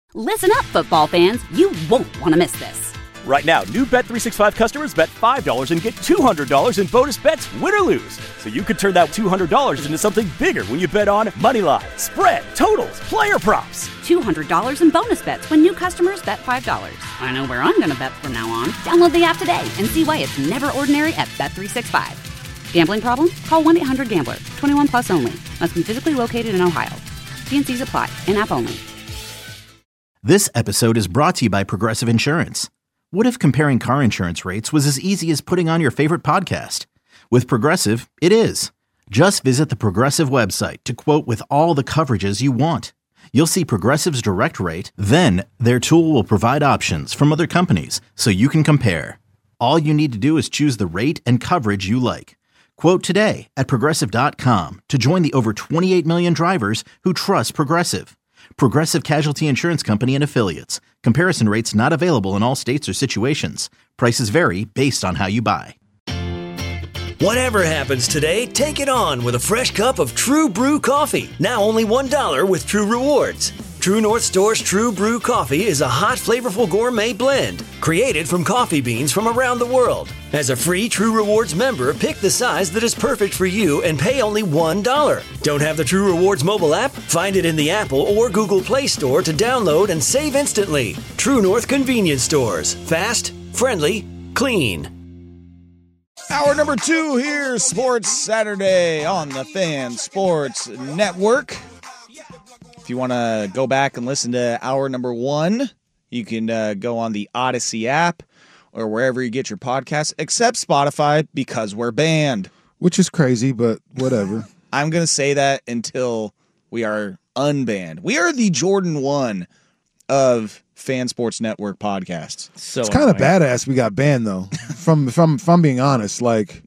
Listen up, football fans. You won't want to miss this. Right now, new Bet365 customers bet $5 and get $200 in bonus bets, win or lose. So you could turn that $200 into something bigger when you bet on moneyline, spread, totals, player props. $200 in bonus bets when new customers bet $5. I know where I'm going to bet from now on. Download the app today and see why it's never ordinary at Bet365. Gambling problem? Call 1-800-GAMBLER. 21 plus only. Must be physically located in Ohio. T&Cs apply. In-app only. This episode is brought to you by Progressive Insurance. What if comparing car insurance rates was as easy as putting on your favorite podcast? With Progressive, it is. Just visit the Progressive website to quote with all the coverages you want. You'll see Progressive's direct rate, then their tool will provide options from other companies so you can compare. All you need to do is choose the rate and coverage you like. Quote today at Progressive.com to join the over 28 million drivers who trust Progressive. Progressive Casualty Insurance Company and Affiliates. Comparison rates not available in all states or situations. Prices vary based on how you buy. Whatever happens today, take it on with a fresh cup of True Brew coffee. Now only $1 with True Rewards. True North Store's True Brew coffee is a hot, flavorful gourmet blend created from coffee beans from around the world. As a free True Rewards member, pick the size that is perfect for you and pay only $1. Don't have the True Rewards mobile app? Find it in the Apple or Google Play Store to download and save instantly. True North Convenience Stores. Fast, friendly, clean. Hour number 2 here, Sports Saturday on the Fan Sports Network. If you want to go back and listen to hour number 1, you can go on the Odyssey app or wherever you get your podcasts, except Spotify, because we're banned. Which is crazy, but whatever. I'm going to say that until we are unbanned. We are the Jordan 1 of Fan Sports Network podcasts. So it's kind of badass we got banned, though. From being honest, like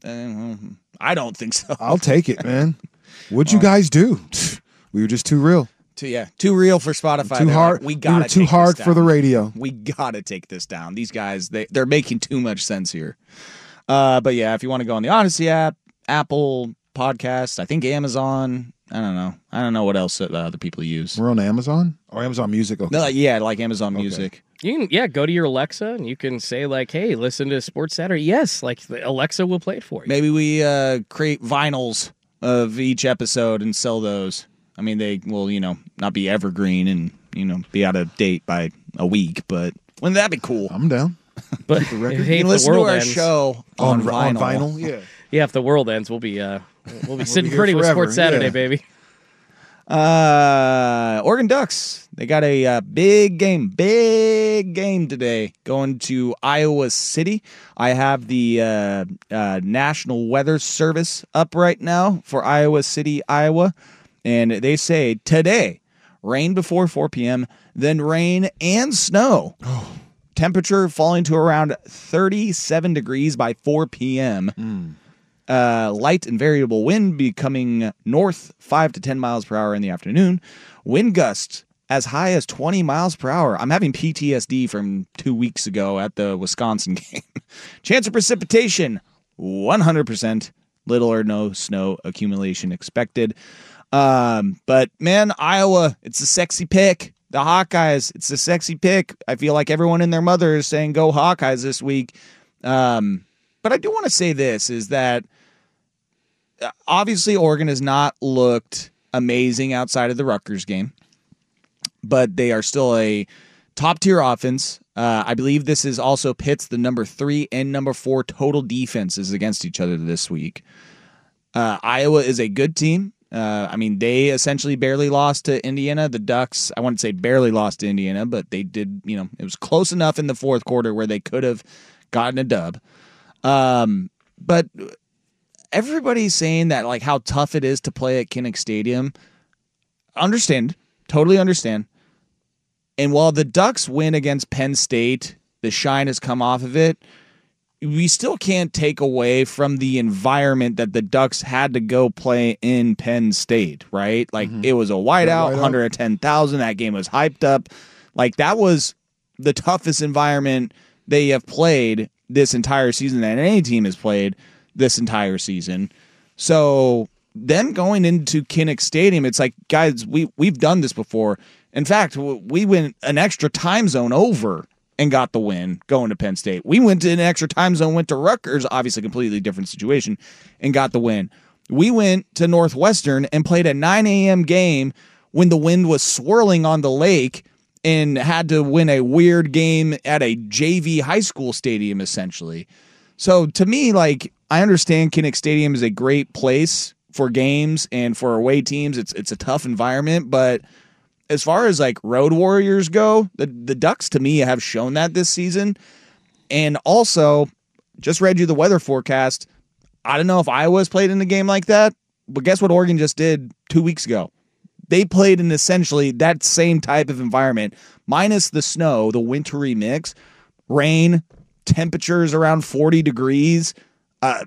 I don't think so. I'll take it, man. What'd you guys do? We were just too real. Too real for Spotify. Too hard. We were too hard for the radio. We gotta take this down. These guys, they're making too much sense here. But yeah, if you want to go on the Odyssey app, Apple Podcasts, I think Amazon. I don't know what else other people use. We're on Amazon or Amazon Music. Okay. No, yeah, like Amazon Music. You can go to your Alexa and you can say like, "Hey, listen to Sports Saturday." Yes, like Alexa will play it for you. Maybe we create vinyls of each episode and sell those. I mean, they will, not be evergreen and, be out of date by a week, but wouldn't that be cool? I'm down. But you can listen to our show on vinyl. Yeah, if the world ends, we'll be sitting pretty with Sports Saturday, baby. Oregon Ducks, they got a big game today going to Iowa City. I have the National Weather Service up right now for Iowa City, Iowa. And they say today, rain before 4 p.m., then rain and snow. Temperature falling to around 37 degrees by 4 p.m. Light and variable wind becoming north 5 to 10 miles per hour in the afternoon. Wind gusts as high as 20 miles per hour. I'm having PTSD from 2 weeks ago at the Wisconsin game. Chance of precipitation, 100%. Little or no snow accumulation expected. But man, Iowa, it's a sexy pick. The Hawkeyes, it's a sexy pick. I feel like everyone and their mother is saying go Hawkeyes this week. But I do want to say this, is that obviously Oregon has not looked amazing outside of the Rutgers game, but they are still a top-tier offense. I believe this is also pits the number 3 and number 4 total defenses against each other this week. Iowa is a good team. They essentially barely lost to Indiana. The Ducks, I wouldn't say barely lost to Indiana, but they did, it was close enough in the fourth quarter where they could have gotten a dub. But everybody's saying that, like, how tough it is to play at Kinnick Stadium. Totally understand. And while the Ducks win against Penn State, the shine has come off of it. We still can't take away from the environment that the Ducks had to go play in Penn State, right? Like, it was a whiteout, 110,000. That game was hyped up. Like, that was the toughest environment they have played this entire season that any team has played this entire season. So them going into Kinnick Stadium, it's like, guys, we've done this before. In fact, we went an extra time zone over and got the win going to Penn State. We went to an extra time zone, went to Rutgers, obviously a completely different situation, and got the win. We went to Northwestern and played a 9 a.m. game when the wind was swirling on the lake and had to win a weird game at a JV high school stadium, essentially. So to me, like, I understand Kinnick Stadium is a great place for games and for away teams. It's a tough environment, but as far as like road warriors go, the Ducks to me have shown that this season. And also, just read you the weather forecast. I don't know if Iowa's played in a game like that, but guess what Oregon just did 2 weeks ago? They played in essentially that same type of environment, minus the snow, the wintry mix, rain, temperatures around 40 degrees, 5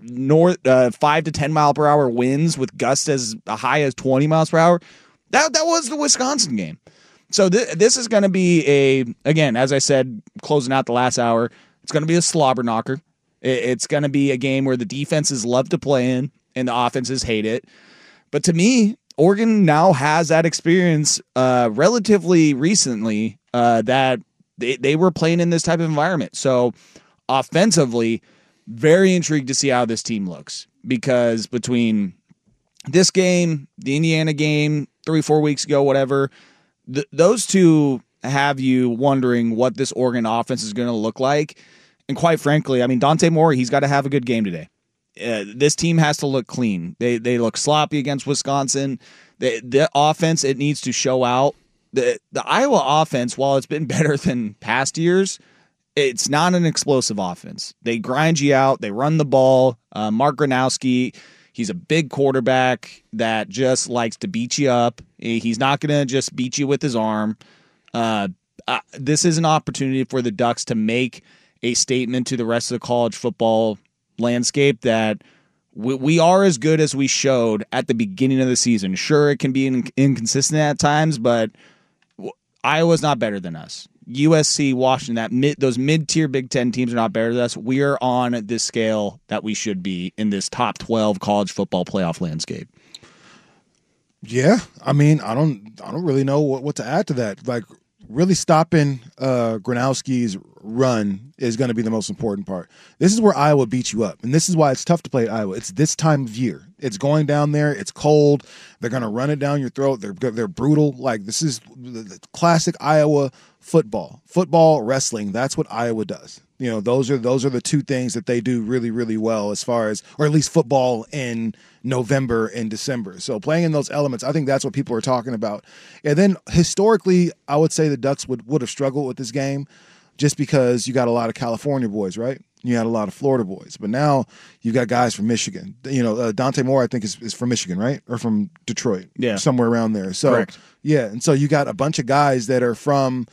to 10 mile per hour winds with gusts as high as 20 miles per hour. That was the Wisconsin game. So this is going to be again, as I said, closing out the last hour, it's going to be a slobber knocker. It's going to be a game where the defenses love to play in and the offenses hate it. But to me, Oregon now has that experience relatively recently that they were playing in this type of environment. So offensively, very intrigued to see how this team looks, because between this game, the Indiana game, 3-4 weeks ago, whatever, those two have you wondering what this Oregon offense is going to look like. And quite frankly, I mean, Dante Moore, he's got to have a good game today. This team has to look clean. They look sloppy against Wisconsin. The offense, it needs to show out. The Iowa offense, while it's been better than past years, it's not an explosive offense. They grind you out. They run the ball. Mark Gronowski, he's a big quarterback that just likes to beat you up. He's not going to just beat you with his arm. This is an opportunity for the Ducks to make a statement to the rest of the college football landscape that we are as good as we showed at the beginning of the season. Sure, it can be inconsistent at times, but Iowa's not better than us. USC, Washington, those mid-tier Big Ten teams are not better than us. We are on this scale that we should be in this top 12 college football playoff landscape. Yeah, I mean, I don't really know what to add to that. Like, really stopping Gronowski's run is going to be the most important part. This is where Iowa beats you up, and this is why it's tough to play at Iowa. It's this time of year. It's going down there. It's cold. They're going to run it down your throat. They're brutal. Like, this is the classic Iowa football, wrestling. That's what Iowa does. You know, those are the two things that they do really, really well, as far as, or at least football in November and December. So playing in those elements, I think that's what people are talking about. And then historically, I would say the Ducks would have struggled with this game, just because you got a lot of California boys, right? You had a lot of Florida boys, but now you got guys from Michigan. You know, Dante Moore, I think, is from Michigan, right? Or from Detroit, somewhere around there. So, correct. Yeah, and so you got a bunch of guys that are from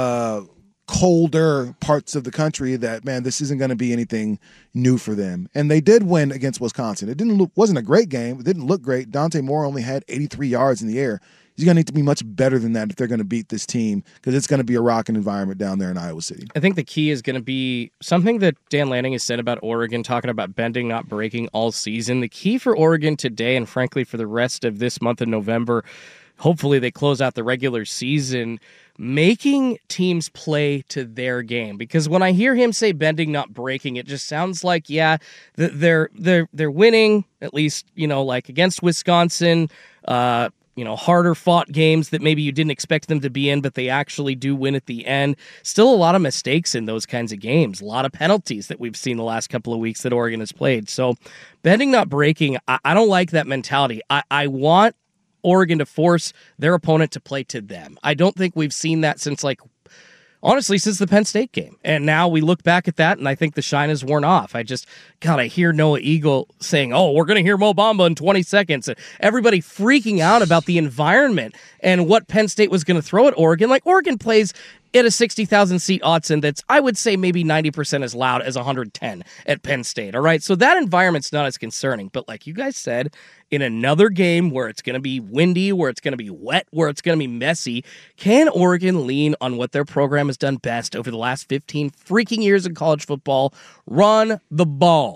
colder parts of the country that, man, this isn't going to be anything new for them. And they did win against Wisconsin. It wasn't a great game. It didn't look great. Dante Moore only had 83 yards in the air. He's going to need to be much better than that if they're going to beat this team, because it's going to be a rocking environment down there in Iowa City. I think the key is going to be something that Dan Lanning has said about Oregon, talking about bending, not breaking all season. The key for Oregon today, and frankly for the rest of this month of November, hopefully they close out the regular season, making teams play to their game. Because when I hear him say bending, not breaking, it just sounds like, yeah, they're winning, at least, you know, like against Wisconsin, harder fought games that maybe you didn't expect them to be in, but they actually do win at the end. Still a lot of mistakes in those kinds of games, a lot of penalties that we've seen the last couple of weeks that Oregon has played. So bending, not breaking, I don't like that mentality. I want Oregon to force their opponent to play to them. I don't think we've seen that since since the Penn State game. And now we look back at that, and I think the shine has worn off. I hear Noah Eagle saying, we're going to hear Mo Bamba in 20 seconds. And everybody freaking out about the environment and what Penn State was going to throw at Oregon. Like, Oregon plays at a 60,000-seat Autzen that's, I would say, maybe 90% as loud as 110 at Penn State, all right? So that environment's not as concerning. But like you guys said, in another game where it's going to be windy, where it's going to be wet, where it's going to be messy, can Oregon lean on what their program has done best over the last 15 freaking years in college football? Run the ball.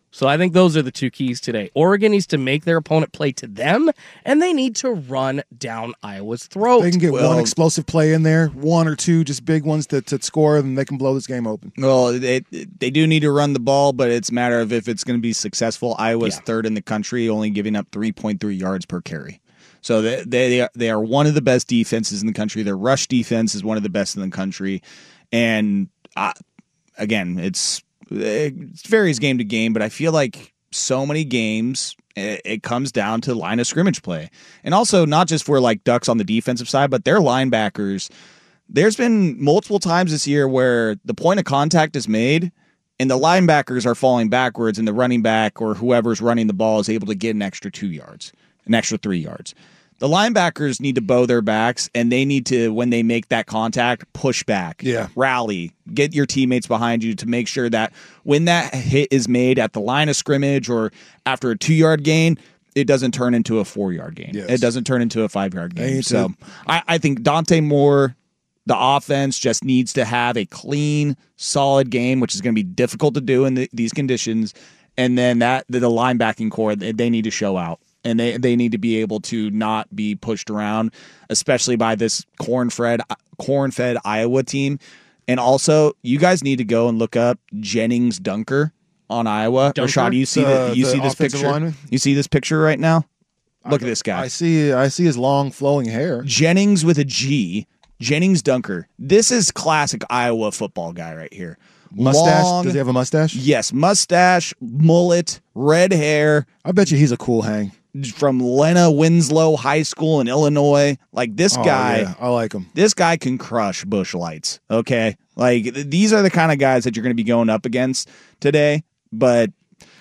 So I think those are the two keys today. Oregon needs to make their opponent play to them, and they need to run down Iowa's throat. They can get one explosive play in there, one or two just big ones to score, and they can blow this game open. Well, they do need to run the ball, but it's a matter of if it's going to be successful. Iowa's third in the country, only giving up 3.3 yards per carry. So they are one of the best defenses in the country. Their rush defense is one of the best in the country. And again, it varies game to game, but I feel like so many games it comes down to line of scrimmage play. And also not just for like Ducks on the defensive side, but their linebackers. There's been multiple times this year where the point of contact is made and the linebackers are falling backwards and the running back or whoever's running the ball is able to get an extra 2 yards, an extra 3 yards. The linebackers need to bow their backs, and they need to, when they make that contact, push back, rally, get your teammates behind you to make sure that when that hit is made at the line of scrimmage or after a 2-yard gain, it doesn't turn into a 4-yard gain. Yes. It doesn't turn into a 5-yard gain. So I think Dante Moore, the offense, just needs to have a clean, solid game, which is going to be difficult to do in these conditions. And then the linebacking core, they need to show out. And they need to be able to not be pushed around, especially by this corn-fed Iowa team. And also, you guys need to go and look up Jennings Dunker on Iowa. Rashad, you see this picture? Lineman? You see this picture right now? Look at this guy. I see his long flowing hair. Jennings with a G. Jennings Dunker. This is classic Iowa football guy right here. Mustache? Long, does he have a mustache? Yes, mustache, mullet, red hair. I bet you he's a cool hang. From Lena Winslow High School in Illinois. Like this guy. Yeah, I like him. This guy can crush Busch Lights. Okay. Like these are the kind of guys that you're going to be going up against today. But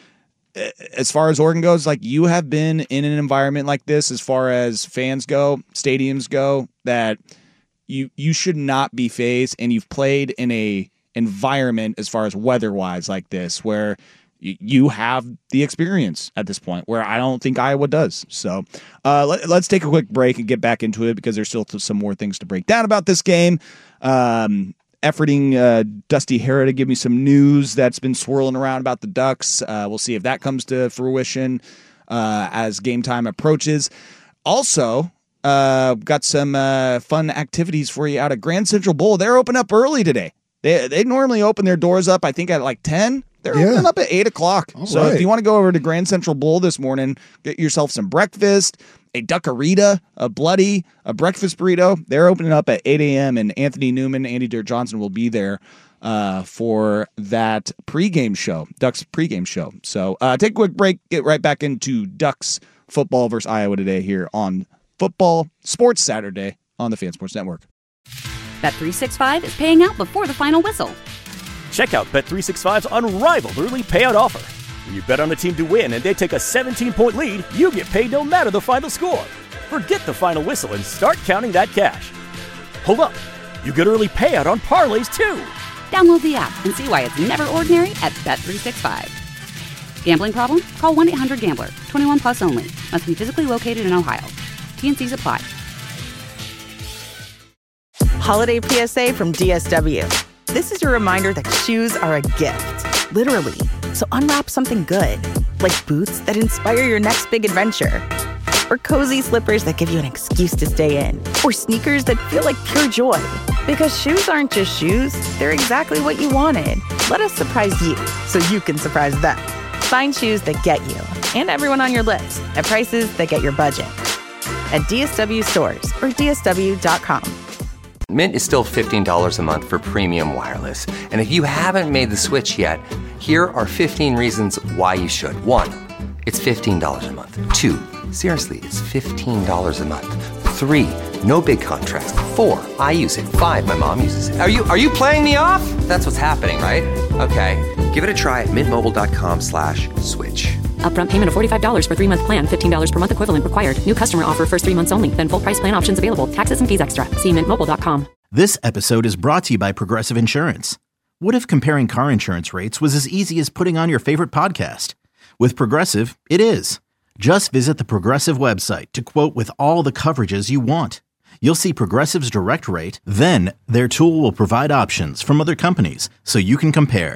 as far as Oregon goes, like you have been in an environment like this as far as fans go, stadiums go, that you should not be fazed, and you've played in a environment as far as weather-wise like this where you have the experience at this point where I don't think Iowa does. So let's take a quick break and get back into it because there's still some more things to break down about this game. Efforting Dusty Hera to give me some news that's been swirling around about the Ducks. We'll see if that comes to fruition as game time approaches. Also, got some fun activities for you out at Grand Central Bowl. They're open up early today. They normally open their doors up, I think, at like 10. They're opening up at 8 o'clock. So if you want to go over to Grand Central Bowl this morning, get yourself some breakfast, a Duckarita, a Bloody, a breakfast burrito. They're opening up at 8 a.m. and Anthony Newman, Andy Dirt Johnson will be there for that pregame show, Ducks pregame show. So take a quick break, get right back into Ducks football versus Iowa today here on Football Sports Saturday on the Fan Sports Network. Bet365 is paying out before the final whistle. Check out Bet365's unrivaled early payout offer. When you bet on a team to win and they take a 17-point lead, you get paid no matter the final score. Forget the final whistle and start counting that cash. Hold up. You get early payout on parlays, too. Download the app and see why it's never ordinary at Bet365. Gambling problem? Call 1-800-GAMBLER. 21 plus only. Must be physically located in Ohio. T&Cs apply. Holiday PSA from DSW. This is your reminder that shoes are a gift, literally. So unwrap something good, like boots that inspire your next big adventure, or cozy slippers that give you an excuse to stay in, or sneakers that feel like pure joy. Because shoes aren't just shoes, they're exactly what you wanted. Let us surprise you so you can surprise them. Find shoes that get you and everyone on your list at prices that get your budget. At DSW stores or DSW.com. Mint is still $15 a month for premium wireless. And if you haven't made the switch yet, here are 15 reasons why you should. 1, it's $15 a month. 2, seriously, it's $15 a month. 3, no big contrast. 4, I use it. 5, my mom uses it. Are you playing me off? That's what's happening, right? Okay, give it a try at mintmobile.com/switch. Upfront payment of $45 for 3-month plan. $15 per month equivalent required. New customer offer first 3 months only. Then full price plan options available. Taxes and fees extra. See mintmobile.com. This episode is brought to you by Progressive Insurance. What if comparing car insurance rates was as easy as putting on your favorite podcast? With Progressive, it is. Just visit the Progressive website to quote with all the coverages you want. You'll see Progressive's direct rate, then their tool will provide options from other companies so you can compare.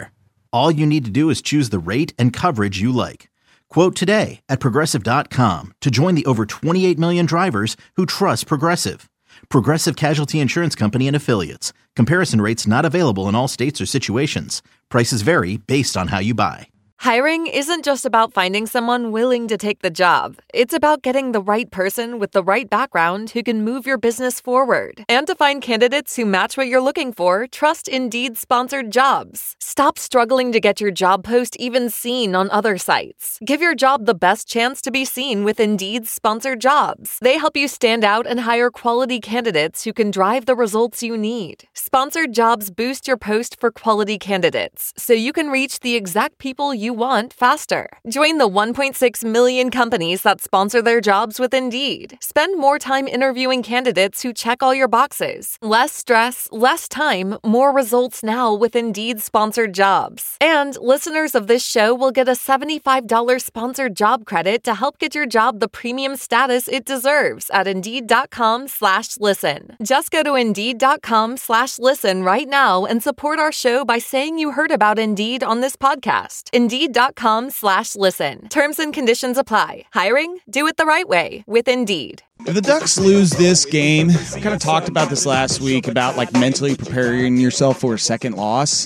All you need to do is choose the rate and coverage you like. Quote today at Progressive.com to join the over 28 million drivers who trust Progressive. Progressive Casualty Insurance Company and Affiliates. Comparison rates not available in all states or situations. Prices vary based on how you buy. Hiring isn't just about finding someone willing to take the job. It's about getting the right person with the right background who can move your business forward. And to find candidates who match what you're looking for, trust Indeed-sponsored jobs. Stop struggling to get your job post even seen on other sites. Give your job the best chance to be seen with Indeed-sponsored jobs. They help you stand out and hire quality candidates who can drive the results you need. Sponsored jobs boost your post for quality candidates, so you can reach the exact people you want faster. Join the 1.6 million companies that sponsor their jobs with Indeed. Spend more time interviewing candidates who check all your boxes. Less stress, less time, more results now with Indeed-sponsored jobs. And listeners of this show will get a $75 sponsored job credit to help get your job the premium status it deserves at Indeed.com/listen. Just go to Indeed.com/listen right now and support our show by saying you heard about Indeed on this podcast. Indeed.com/listen. Terms and conditions apply. Hiring? Do it the right way with Indeed. If the Ducks lose this game, we kind of talked about this last week about like mentally preparing yourself for a second loss.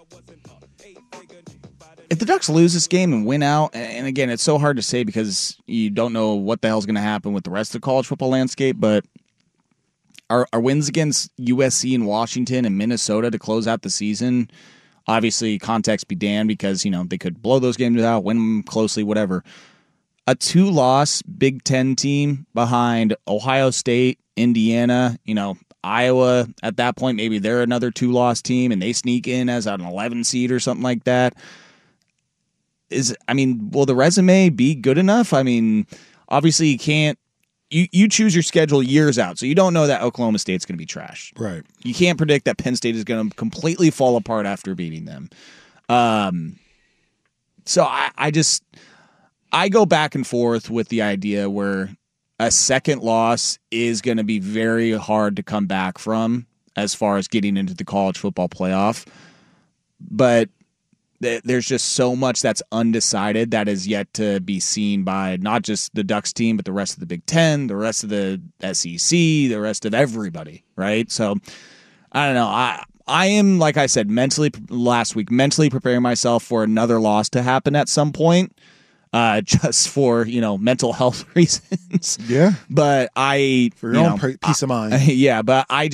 If the Ducks lose this game and win out, and again, it's so hard to say because you don't know what the hell's going to happen with the rest of the college football landscape, but our wins against USC and Washington and Minnesota to close out the season, obviously context be damned because, they could blow those games out, win them closely, whatever. A 2-loss Big Ten team behind Ohio State, Indiana, Iowa at that point, maybe they're another 2-loss team and they sneak in as an 11 seed or something like that. Will the resume be good enough? Obviously you can't. You choose your schedule years out, so you don't know that Oklahoma State's going to be trash. Right. You can't predict that Penn State is going to completely fall apart after beating them. So I go back and forth with the idea where a second loss is going to be very hard to come back from as far as getting into the college football playoff. But there's just so much that's undecided that is yet to be seen by not just the Ducks team, but the rest of the Big Ten, the rest of the SEC, the rest of everybody, right? So, I don't know. I am, like I said, mentally preparing myself for another loss to happen at some point, just for, mental health reasons. Yeah. But for your own peace of mind. Yeah, but a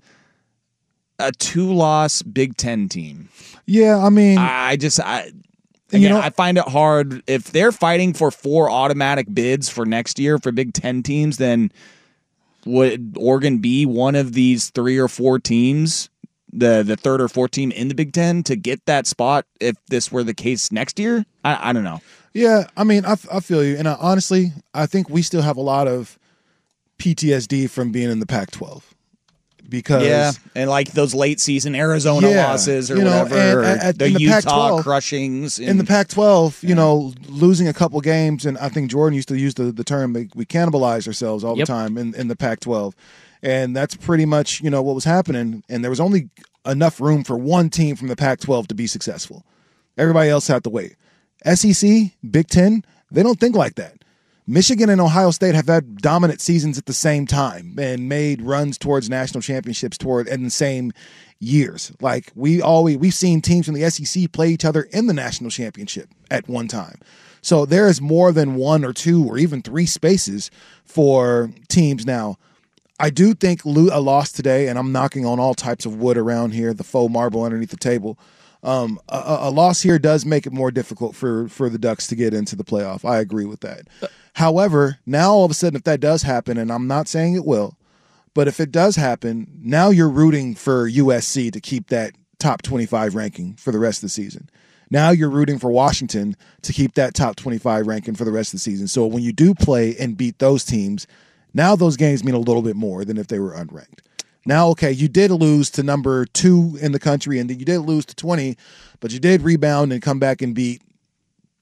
2-loss Big Ten team. Yeah, I find it hard. If they're fighting for 4 automatic bids for next year for Big Ten teams, then would Oregon be one of these 3 or 4 teams, the third or fourth team in the Big Ten to get that spot if this were the case next year? I don't know. Yeah, I feel you. And honestly, I think we still have a lot of PTSD from being in the Pac-12. Because and like those late season Arizona losses or whatever, and the Utah crushings. In the Pac-12, losing a couple games, and I think Jordan used to use the term, we cannibalize ourselves all the time in the Pac-12. And that's pretty much, what was happening. And there was only enough room for one team from the Pac-12 to be successful. Everybody else had to wait. SEC, Big Ten, they don't think like that. Michigan and Ohio State have had dominant seasons at the same time and made runs towards national championships in the same years. Like we've seen teams from the SEC play each other in the national championship at one time. So there is more than 1 or 2 or even 3 spaces for teams now. I do think a loss today, and I'm knocking on all types of wood around here, the faux marble underneath the table. A loss here does make it more difficult for the Ducks to get into the playoff. I agree with that. However, now all of a sudden, if that does happen, and I'm not saying it will, but if it does happen, now you're rooting for USC to keep that top 25 ranking for the rest of the season. Now you're rooting for Washington to keep that top 25 ranking for the rest of the season. So when you do play and beat those teams, now those games mean a little bit more than if they were unranked. Now, okay, you did lose to number 2 in the country, and you did lose to 20, but you did rebound and come back and beat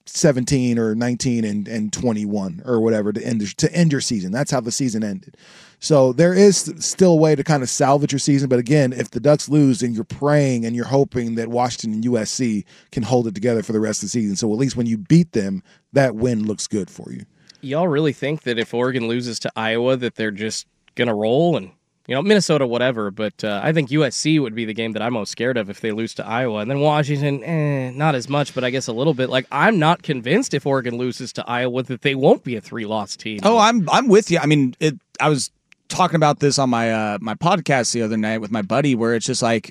17 or 19 and 21 or whatever to end your season. That's how the season ended. So there is still a way to kind of salvage your season. But again, if the Ducks lose, then you're praying and you're hoping that Washington and USC can hold it together for the rest of the season. So at least when you beat them, that win looks good for you. Y'all really think that if Oregon loses to Iowa that they're just going to roll and, Minnesota, whatever, but I think USC would be the game that I'm most scared of if they lose to Iowa. And then Washington, not as much, but I guess a little bit. Like, I'm not convinced if Oregon loses to Iowa that they won't be a 3-loss team. Oh, I'm with you. I mean, I was talking about this on my my podcast the other night with my buddy, where it's just like,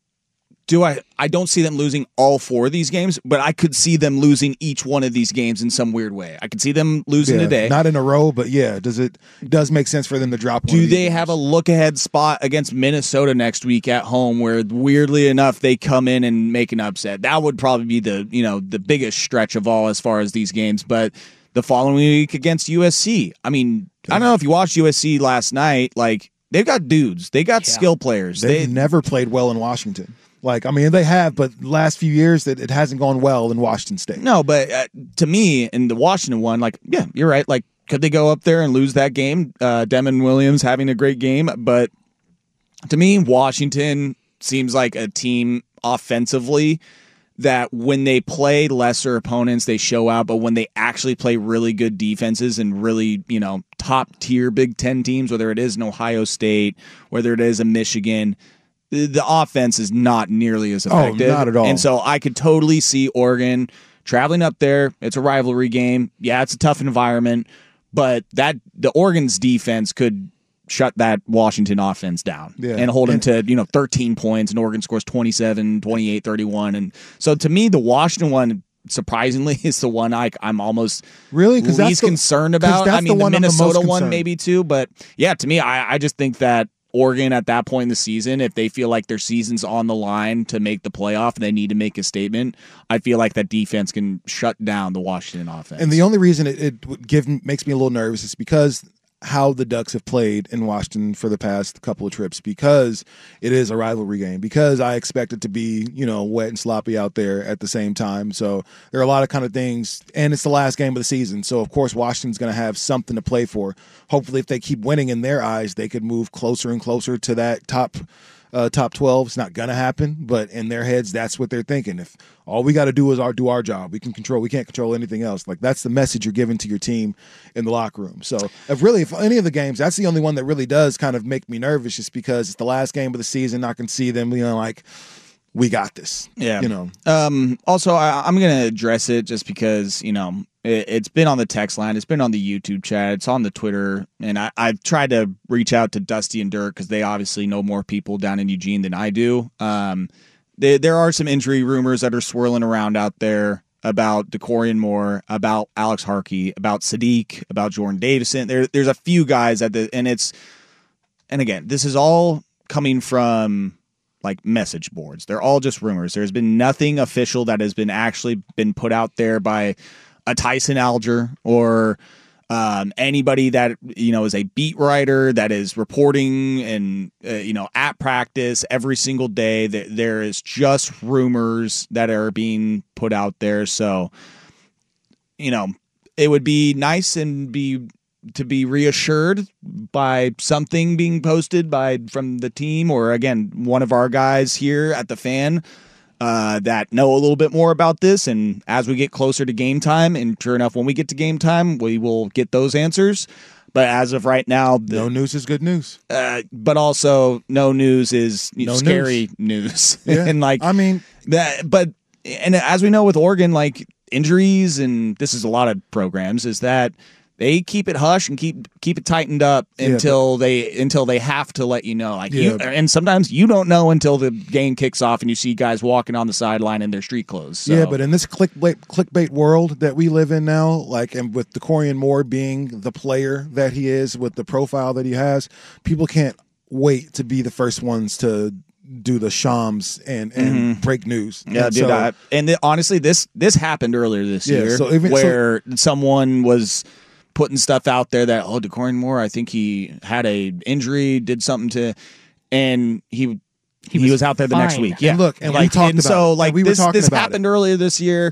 I don't see them losing all 4 of these games, but I could see them losing each one of these games in some weird way. I could see them losing today. Not in a row, but does make sense for them to drop one. Do they have a look-ahead spot against Minnesota next week at home where, weirdly enough, they come in and make an upset? That would probably be the biggest stretch of all as far as these games. But the following week against USC, I mean, I don't know if you watched USC last night. Like, they've got dudes. They got skill players. They've never played well in Washington. They have, but last few years it hasn't gone well in Washington State. No, but to me, in the Washington one, yeah, you're right. Like, could they go up there and lose that game? Demon Williams having a great game, but to me, Washington seems like a team offensively that when they play lesser opponents, they show out, but when they actually play really good defenses and really, top-tier Big Ten teams, whether it is an Ohio State, whether it is a Michigan, the offense is not nearly as effective. Oh, not at all. And so I could totally see Oregon traveling up there. It's a rivalry game. Yeah, it's a tough environment, but the Oregon's defense could shut that Washington offense down and hold them to 13 points, and Oregon scores 27, 28, 31. And so to me, the Washington one, surprisingly, is the one I'm almost least concerned about. I mean, the Minnesota one maybe too, but yeah, to me, I just think that Oregon at that point in the season, if they feel like their season's on the line to make the playoff and they need to make a statement, I feel like that defense can shut down the Washington offense. And the only reason it makes me a little nervous is because how the Ducks have played in Washington for the past couple of trips, because it is a rivalry game, because I expect it to be, wet and sloppy out there at the same time. So there are a lot of kind of things, and it's the last game of the season. So, of course, Washington's going to have something to play for. Hopefully, if they keep winning in their eyes, they could move closer and closer to that top 12. It's not going to happen, but in their heads, that's what they're thinking. If all we got to do is do our job, we can't control anything else. Like, that's the message you're giving to your team in the locker room. So if any of the games, that's the only one that really does kind of make me nervous, just because it's the last game of the season. I can see them, we got this. Yeah. Also, I'm going to address it just because, it's been on the text line. It's been on the YouTube chat. It's on the Twitter. And I've tried to reach out to Dusty and Dirk because they obviously know more people down in Eugene than I do. There are some injury rumors that are swirling around out there about DeCorian Moore, about Alex Harkey, about Sadiq, about Jordan Davison. There's a few guys and again, this is all coming from like message boards. They're all just rumors. There's been nothing official that has been actually been put out there by a Tyson Alger or anybody that is a beat writer that is reporting and at practice every single day. There is just rumors that are being put out there. So it would be nice and to be reassured by something being posted from the team, or again, one of our guys here at the Fan that know a little bit more about this. And as we get closer to game time, and sure enough, when we get to game time, we will get those answers. But as of right now, no news is good news. But also, no news is scary news. Yeah. And and as we know with Oregon, like injuries, and this is a lot of programs, is that they keep it hush and keep it tightened up until they have to let you know. And sometimes you don't know until the game kicks off and you see guys walking on the sideline in their street clothes. So. Yeah, but in this clickbait world that we live in now, and with DeCorian Moore being the player that he is, with the profile that he has, people can't wait to be the first ones to do the shams and break news. Yeah, honestly, this happened earlier this year, where someone was putting stuff out there that, DeCorian Moore, I think he had a injury, did something and he was out there the next week. Yeah, and look, and we talked about so we were talking this about happened earlier this year.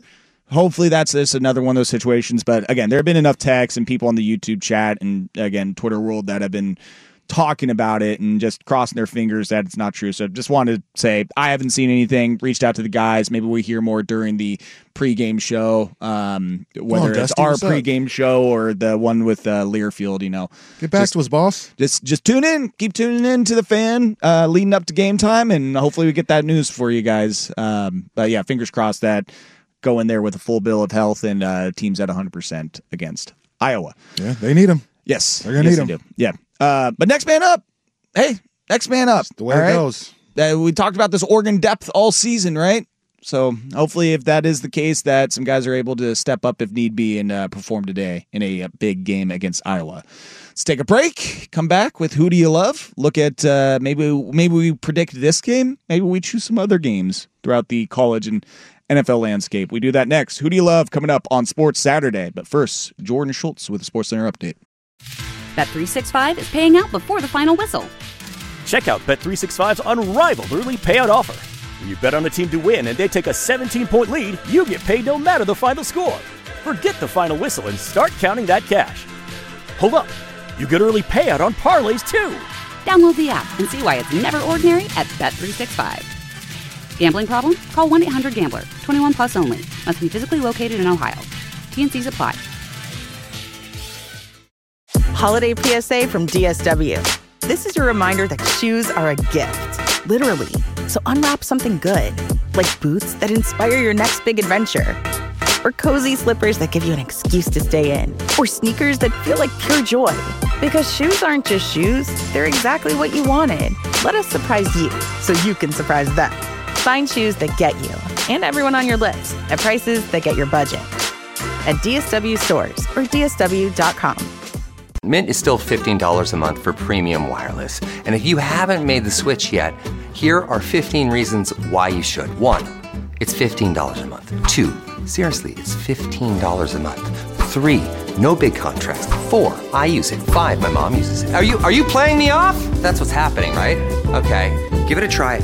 hopefully that's just another one of those situations. But again, there have been enough texts and people on the YouTube chat and again, Twitter world that have been talking about it and just crossing their fingers that it's not true. So just wanted to say I haven't seen anything, reached out to the guys. Maybe we hear more during the pregame show, whether it's Dusty, our what's up? pregame show or the one with Learfield, Get back to us, boss. Just tune in. Keep tuning in to the Fan leading up to game time, and hopefully we get that news for you guys. But yeah, fingers crossed that go in there with a full bill of health and teams at 100% against Iowa. Yeah, they need him. Yes. They're going to need they him. do. Yeah. But next man up. Hey, next man up. That's the way All it right? goes. We talked about this Oregon depth all season, right? So hopefully if that is the case, that some guys are able to step up if need be and perform today in a big game against Iowa. Let's take a break. Come back with Who Do You Love? Look at maybe we predict this game. Maybe we choose some other games throughout the college and NFL landscape. We do that next. Who Do You Love? Coming up on Sports Saturday. But first, Jordan Schultz with the Sports Center update. Bet365 is paying out before the final whistle. Check out Bet365's unrivaled early payout offer. When you bet on a team to win and they take a 17-point lead, you get paid no matter the final score. Forget the final whistle and start counting that cash. Hold up. You get early payout on parlays too. Download the app and see why it's never ordinary at Bet365. Gambling problem? Call 1-800-GAMBLER. 21 plus only. Must be physically located in Ohio. T&Cs apply. Holiday PSA from DSW. This is your reminder that shoes are a gift, literally. So unwrap something good, like boots that inspire your next big adventure, or cozy slippers that give you an excuse to stay in, or sneakers that feel like pure joy. Because shoes aren't just shoes, they're exactly what you wanted. Let us surprise you so you can surprise them. Find shoes that get you and everyone on your list at prices that get your budget. At DSW stores or DSW.com. Mint is still $15 a month for premium wireless. And if you haven't made the switch yet, here are 15 reasons why you should. 1, it's $15 a month. 2, seriously, it's $15 a month. 3, no big contrast. 4, I use it. 5, my mom uses it. Are you playing me off? That's what's happening, right? Okay, give it a try at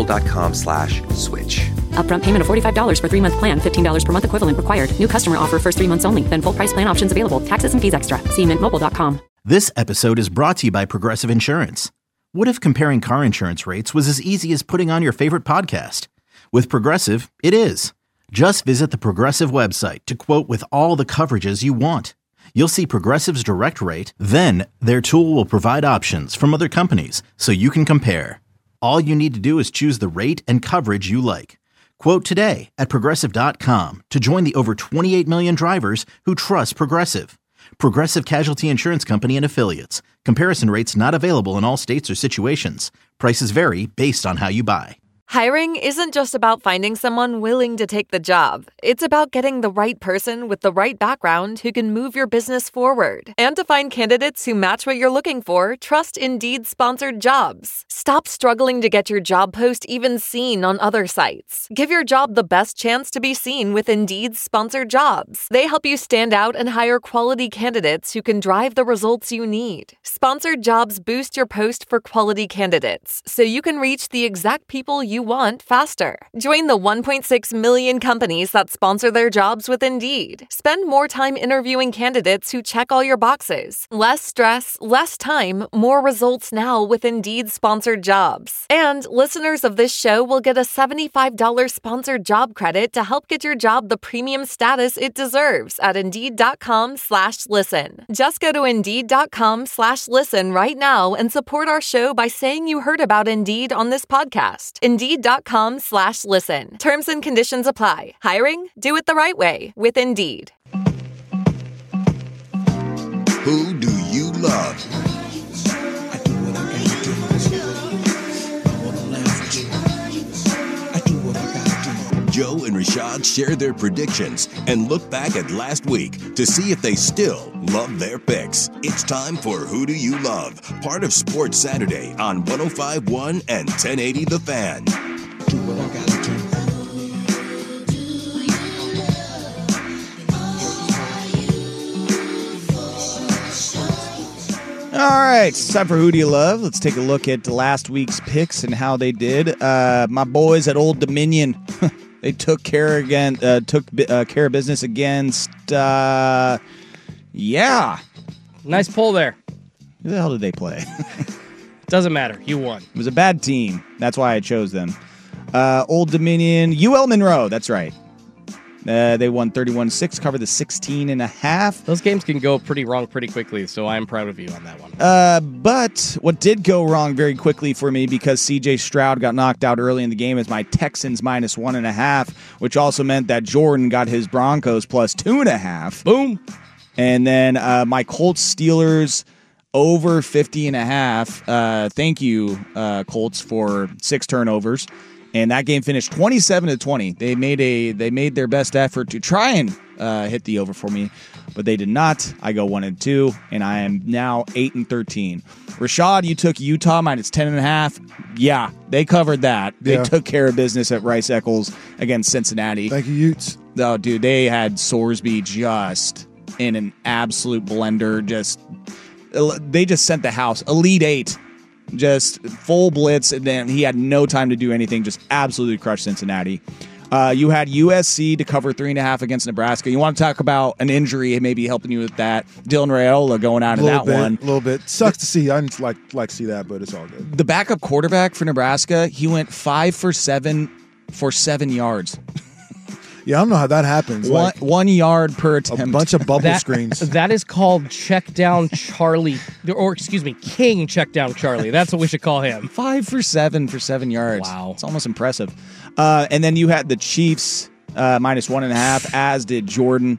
mintmobile.com/switch. Upfront payment of $45 for 3-month plan, $15 per month equivalent required. New customer offer first 3 months only. Then full price plan options available. Taxes and fees extra. See mintmobile.com. This episode is brought to you by Progressive Insurance. What if comparing car insurance rates was as easy as putting on your favorite podcast? With Progressive, it is. Just visit the Progressive website to quote with all the coverages you want. You'll see Progressive's direct rate, then their tool will provide options from other companies so you can compare. All you need to do is choose the rate and coverage you like. Quote today at Progressive.com to join the over 28 million drivers who trust Progressive. Progressive Casualty Insurance Company and Affiliates. Comparison rates not available in all states or situations. Prices vary based on how you buy. Hiring isn't just about finding someone willing to take the job. It's about getting the right person with the right background who can move your business forward. And to find candidates who match what you're looking for, trust Indeed-sponsored jobs. Stop struggling to get your job post even seen on other sites. Give your job the best chance to be seen with Indeed-sponsored jobs. They help you stand out and hire quality candidates who can drive the results you need. Sponsored jobs boost your post for quality candidates, so you can reach the exact people you want faster. Join the 1.6 million companies that sponsor their jobs with Indeed. Spend more time interviewing candidates who check all your boxes. Less stress, less time, more results now with Indeed-sponsored jobs. And listeners of this show will get a $75 sponsored job credit to help get your job the premium status it deserves at Indeed.com/listen. Just go to Indeed.com/listen right now and support our show by saying you heard about Indeed on this podcast. Indeed.com/listen. Terms and conditions apply. Hiring? Do it the right way with Indeed. Who do you love? Joe and Rashad share their predictions and look back at last week to see if they still love their picks. It's time for Who Do You Love? Part of Sports Saturday on 105.1 and 1080 The Fan. All right, it's time for Who Do You Love? Let's take a look at last week's picks and how they did. My boys at Old Dominion, They took care of business against. Yeah. Nice pull there. Who the hell did they play? Doesn't matter. You won. It was a bad team. That's why I chose them. Old Dominion, UL Monroe. That's right. They won 31-6, covered the 16.5. Those games can go pretty wrong pretty quickly, so I'm proud of you on that one. But what did go wrong very quickly for me, because C.J. Stroud got knocked out early in the game, is my Texans -1.5, which also meant that Jordan got his Broncos +2.5. Boom. And then my Colts Steelers over 50.5. Thank you, Colts, for 6 turnovers. And that game finished 27-20. They made their best effort to try and hit the over for me, but they did not. I go 1-2, and I am now 8-13. Rashad, you took Utah -10.5. Yeah, they covered that. They took care of business at Rice Eccles against Cincinnati. Thank you, Utes. Oh, dude, they had Sorsby just in an absolute blender. They just sent the house. Elite 8. Just full blitz, and then he had no time to do anything. Just absolutely crushed Cincinnati. You had USC to cover 3.5 against Nebraska. You want to talk about an injury maybe helping you with that? Dylan Raiola going out of that one. A little bit. Sucks to see. I didn't like to see that, but it's all good. The backup quarterback for Nebraska, he went 5 for 7 for 7 yards. Yeah, I don't know how that happens. 1 yard per attempt. A bunch of bubble screens. That is called check down Charlie, or excuse me, King check down Charlie. That's what we should call him. 5 for 7 for 7 yards. Wow. It's almost impressive. And then you had the Chiefs -1.5, as did Jordan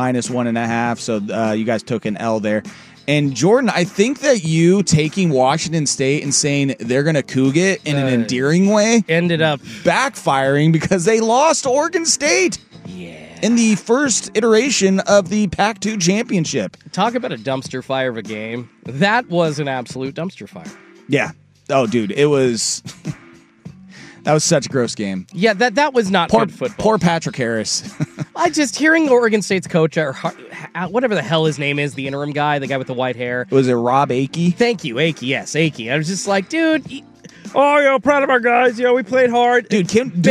-1.5. So you guys took an L there. And Jordan, I think that you taking Washington State and saying they're going to coug it in an endearing way ended up backfiring, because they lost to Oregon State. Yeah. In the first iteration of the Pac-2 championship. Talk about a dumpster fire of a game. That was an absolute dumpster fire. Yeah. Oh, dude, it was... That was such a gross game. Yeah, that was not good football. Poor Patrick Harris. I just hearing Oregon State's coach, or whatever the hell his name is, the interim guy, the guy with the white hair. Was it Rob Akey? Thank you, Akey. Yes, Akey. I was just like, dude, proud of our guys. We played hard. Dude,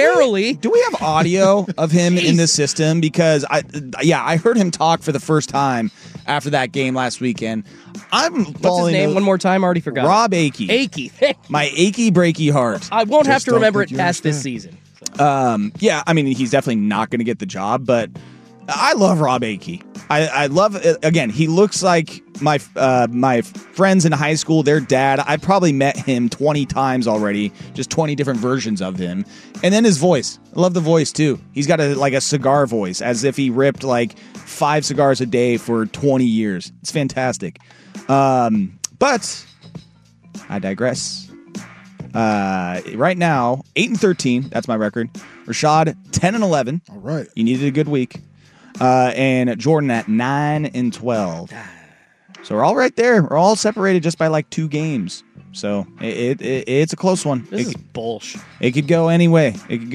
do we have audio of him in the system? Because I heard him talk for the first time after that game last weekend. What's his name one more time? I already forgot. Rob Akey. Akey. My achy breaky heart. I won't have to remember it past this season. So. Yeah, I mean, he's definitely not going to get the job, but I love Rob Akey. I love it. Again, he looks like my friends in high school, their dad. I probably met him 20 times already, just 20 different versions of him. And then his voice. I love the voice, too. He's got a cigar voice, as if he ripped 5 cigars a day for 20 years. It's fantastic. But I digress. Right now, 8-13. That's my record. Rashad, 10-11. All right. You needed a good week. And Jordan at 9-12. So we're all right there. We're all separated just by 2 games. So it's a close one. This is bullshit. It could go anyway.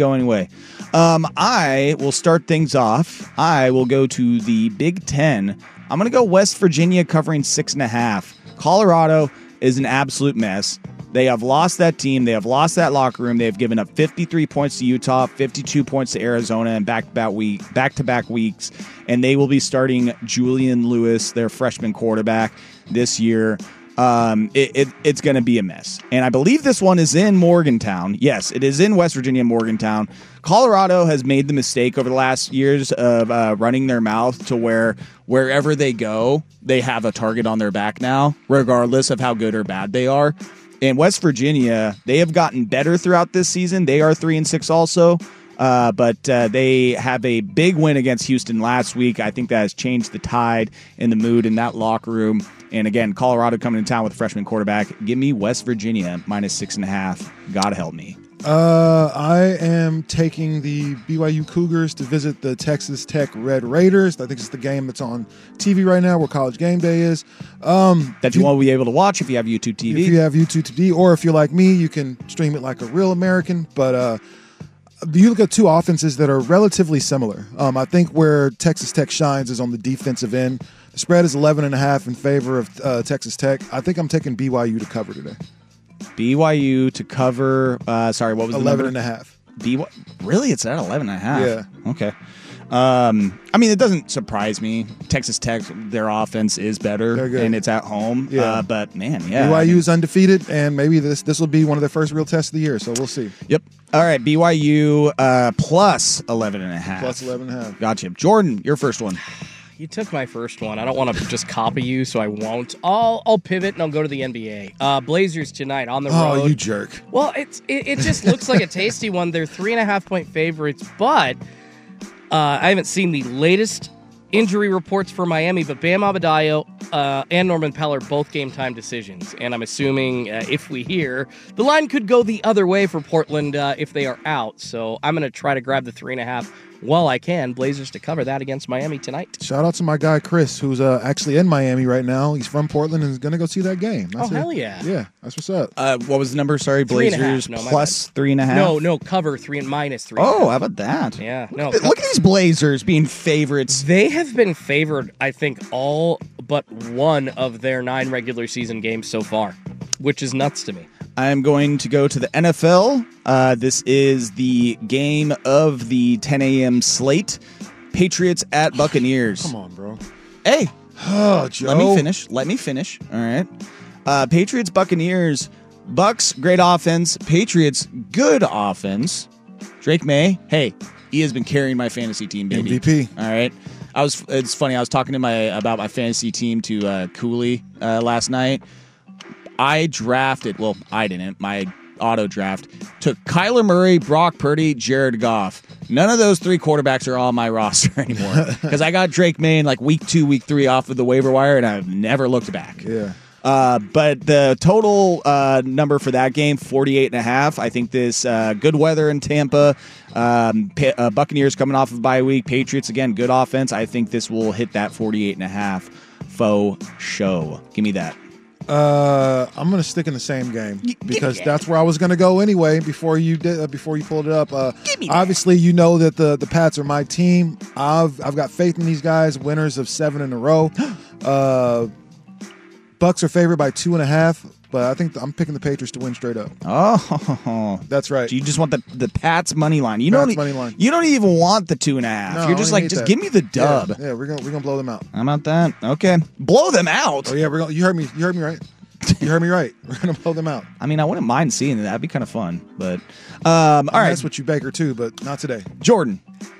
I will start things off. I will go to the Big Ten. I'm going to go West Virginia covering 6.5. Colorado is an absolute mess. They have lost that team. They have lost that locker room. They have given up 53 points to Utah, 52 points to Arizona in back-to-back weeks. And they will be starting Julian Lewis, their freshman quarterback, this year. It's going to be a mess. And I believe this one is in Morgantown. Yes, it is in West Virginia, Morgantown. Colorado has made the mistake over the last years of running their mouth to where wherever they go, they have a target on their back now, regardless of how good or bad they are. In West Virginia, they have gotten better throughout this season. They are 3-6 also, but they have a big win against Houston last week. I think that has changed the tide and the mood in that locker room. And again, Colorado coming to town with a freshman quarterback. Give me West Virginia -6.5. God help me. I am taking the BYU Cougars to visit the Texas Tech Red Raiders. I think it's the game that's on TV right now, where College Game Day is. That you won't be able to watch if you have YouTube TV. If you have YouTube TV, or if you're like me, you can stream it like a real American. But you look at 2 offenses that are relatively similar. I think where Texas Tech shines is on the defensive end. The spread is 11.5 in favor of Texas Tech. I think I'm taking BYU to cover today. BYU to cover, what was the number? 11.5. Really? It's at 11.5. Yeah. Okay. I mean, it doesn't surprise me. Texas Tech, their offense is better, They're good. and it's at home. Yeah. But, man, yeah. BYU's undefeated, and maybe this will be one of their first real tests of the year, so we'll see. Yep. All right, BYU plus 11.5. Plus 11.5. Gotcha. Jordan, your first one. You took my first one. I don't want to just copy you, so I won't. I'll pivot and I'll go to the NBA. Blazers tonight on the road. Oh, you jerk. Well, it just looks like a tasty one. They're 3.5-point favorites, but I haven't seen the latest injury reports for Miami, but Bam Adebayo and Norman Powell are both game-time decisions, and I'm assuming if we hear, the line could go the other way for Portland if they are out, so I'm going to try to grab the 3.5 while I can. Blazers to cover that against Miami tonight. Shout out to my guy Chris, who's actually in Miami right now. He's from Portland and is going to go see that game. Hell yeah. Yeah, that's what's up. What was the number? Sorry, Blazers 3.5. No, plus 3.5? No, cover 3 and minus 3. Oh, how about that? Yeah. No. Look at these Blazers being favorites. They have been favored, I think, all but one of their 9 regular season games so far, which is nuts to me. I'm going to go to the NFL. This is the game of the 10 a.m. slate. Patriots at Buccaneers. Come on, bro. Hey. Oh, Joe. Let me finish. All right. Patriots, Buccaneers. Bucks, great offense. Patriots, good offense. Drake May, hey, he has been carrying my fantasy team, baby. MVP. All right. It's funny. I was talking to about my fantasy team to Cooley last night. I drafted. Well, I didn't. My auto draft took Kyler Murray, Brock Purdy, Jared Goff. None of those 3 quarterbacks are on my roster anymore because I got Drake May in like week 2, week 3 off of the waiver wire, and I've never looked back. Yeah. But the total number for that game, 48.5. I think this good weather in Tampa, Buccaneers coming off of bye week, Patriots, again, good offense. I think this will hit that 48.5 faux show. Give me that. I'm going to stick in the same game because that's where I was going to go anyway before you pulled it up. Obviously, you know that the Pats are my team. I've got faith in these guys, winners of 7 in a row. Bucks are favored by 2.5, but I think I'm picking the Patriots to win straight up. Oh, that's right. So you just want the Pats money line. You Pats don't money line. You don't even want the 2.5. No, You're just like, just give me the dub. Yeah, we're gonna blow them out. How about that? Okay, blow them out. Oh yeah, you heard me right. You heard me right. We're gonna blow them out. I mean, I wouldn't mind seeing that. That'd be kind of fun. But all right, that's what you Baker too, but not today. Jordan.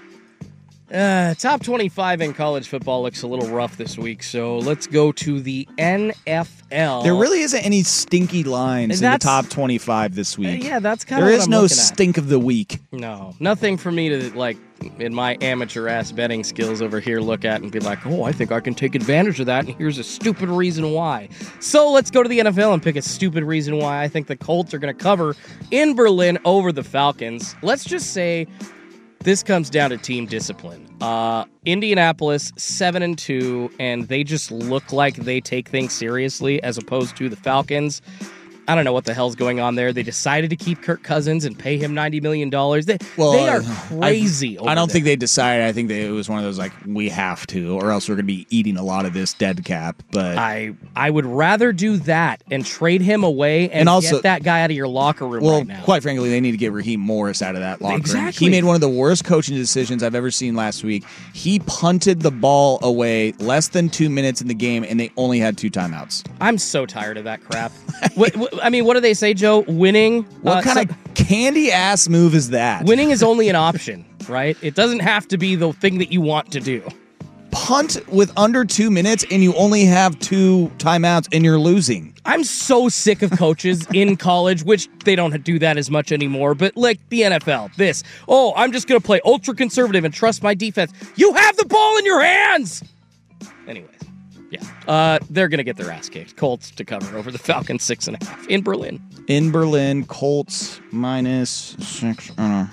Top 25 in college football looks a little rough this week, so let's go to the NFL. There really isn't any stinky lines in the top 25 this week. Yeah, that's kind of There what is I'm no looking at. stink of the week. No, nothing for me to, like, in my amateur-ass betting skills over here, look at and be like, oh, I think I can take advantage of that, and here's a stupid reason why. So let's go to the NFL and pick a stupid reason why I think the Colts are going to cover in Berlin over the Falcons. Let's just say this comes down to team discipline. Indianapolis 7-2, and they just look like they take things seriously as opposed to the Falcons. I don't know what the hell's going on there. They decided to keep Kirk Cousins and pay him $90 million. They are crazy. I don't think they decided. I think it was one of those, like, we have to, or else we're going to be eating a lot of this dead cap. But I would rather do that and trade him away and also get that guy out of your locker room right now. Quite frankly, they need to get Raheem Morris out of that locker room. Exactly. He made one of the worst coaching decisions I've ever seen last week. He punted the ball away less than 2 minutes in the game, and they only had 2 timeouts. I'm so tired of that crap. I mean, what do they say, Joe? Winning? What kind of candy-ass move is that? Winning is only an option, right? It doesn't have to be the thing that you want to do. Punt with under 2 minutes, and you only have 2 timeouts, and you're losing. I'm so sick of coaches in college, which they don't do that as much anymore, but like the NFL, I'm just going to play ultra-conservative and trust my defense. You have the ball in your hands! Anyways. Yeah, they're going to get their ass kicked. Colts to cover over the Falcons 6.5 in Berlin. In Berlin, Colts minus 6.5.